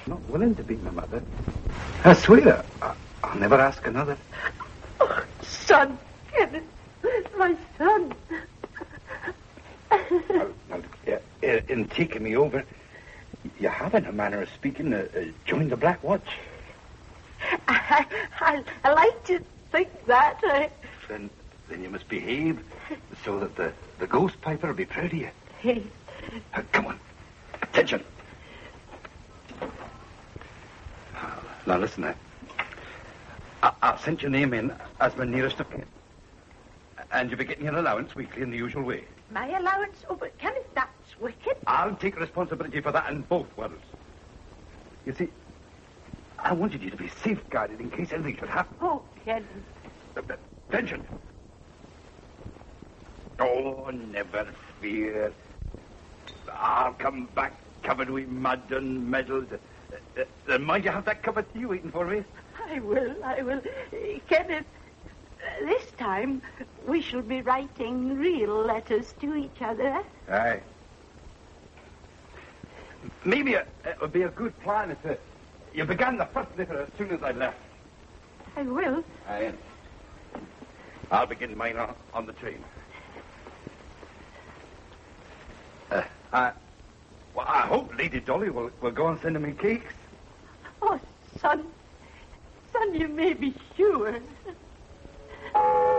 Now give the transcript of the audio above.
Not willing to be my mother. I swear, I'll never ask another. Oh, son, Kenneth, my son. In taking me over, you have, in a manner of speaking, joined the Black Watch. I like to think that. Then you must behave so that the ghost piper will be proud of you. Hey. Come on. Attention. Now, listen now. I've sent your name in as my nearest of kin. And you'll be getting your allowance weekly in the usual way. My allowance? Oh, but Kenneth, that's wicked. I'll take responsibility for that in both worlds. You see, I wanted you to be safeguarded in case anything should happen. Oh, Kenneth. Attention. Oh, never fear. I'll come back covered with mud and medals. Mind you have that cup of tea waiting for me? I will. Kenneth, this time we shall be writing real letters to each other. Aye. Maybe it would be a good plan if you began the first letter as soon as I left. I will. Aye. I'll begin mine on the train. Well, I hope Lady Dolly will go and send me cakes. Oh, son, you may be sure.